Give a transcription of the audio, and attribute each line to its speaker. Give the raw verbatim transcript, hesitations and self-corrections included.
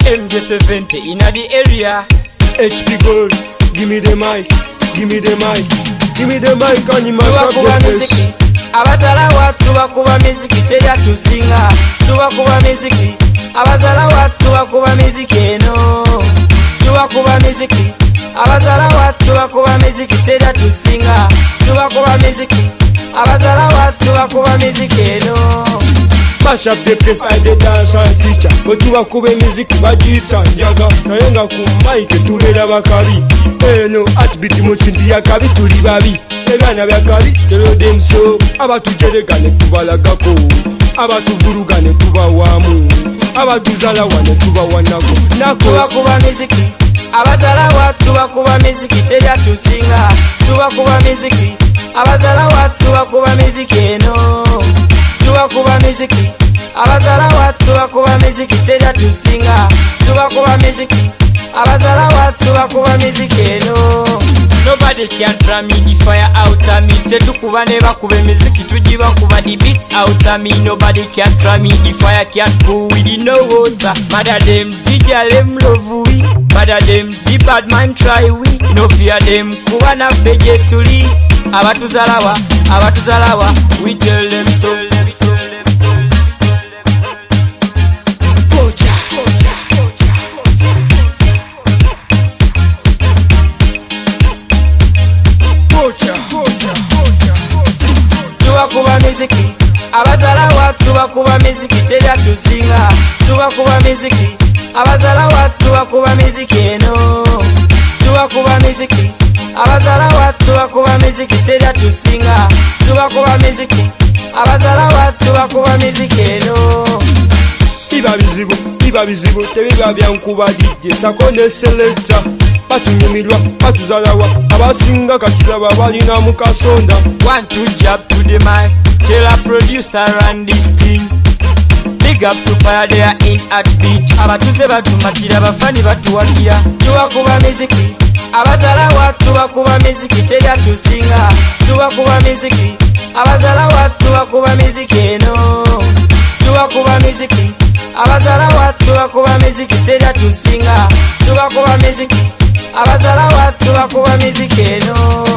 Speaker 1: M J seventy in the area.
Speaker 2: H P Gold, give me the mic, give me the mic, give me the mic and you must have the place.
Speaker 1: Abazala watu wakuba miziki teja tusinga. Tuwakuba miziki. Abazala watu wakuba miziki eno. Tuwakuba miziki. Abazala watu wakuba miziki teja tusinga. Tuwakuba miziki. Abazala watu wakuba miziki eno.
Speaker 2: Mash up the place, I the dance and teacher. But you wakuba miziki bajita njaga. Nayenga kumaike tulera bakari. Eno atbiti muchindi ya kabi tuli babi. Ebana byakali tero dem so. Abatujeregane tubalagako. Abatuvurugane tubawamu. Abatuzala wane tubawanako. Nako
Speaker 1: tuwakuba miziki. Abazala watu wakuba miziki teja tusinga. Tuwakuba miziki. Abazala watu wakuba miziki eno. Tuwakuba miziki. Abazala watu wakuba miziki teja tusinga. Tuwakuba miziki. Abazala watu wakuba miziki eno. Nobody can try me the fire out of me. Tetukuba neba kube miziki tujiba kuba the beats out of me. Nobody can try me the fire can't go with the no water. Mother them D J them love we. Mother them the bad man try we. No fear them kuba na feje tuli. Abatuzalawa, abatuzalawa, we tell them so. Tuwakuba miziki. Abazala watu wakuba miziki teja tusinga. Tuwakuba miziki. Abazala watu wakuba miziki eno. Tuwakuba miziki. Abazala watu wakuba miziki teja tusinga. Tuwakuba miziki. Abazala watu wakuba miziki eno.
Speaker 2: Iba bizibu, iba bizibu, tebiba byankuba D J Sakone selector. Batunyumirwa, batuzalawa, abasinga katiraba balina mukasonda.
Speaker 1: One to jab to the mic, tell a producer run this thing. Big up to fire there in at beat. Abatuze batumatira bafani batuwagira. Tuwakuba miziki. Abazala watu wakuba miziki teja tusinga. Tuwakuba miziki. Abazala watu wakuba miziki eno. Tuwakuba miziki. Abazala watu wakuba miziki teja tusinga. Tuwakuba miziki. Abazala watu wakuba miziki eno.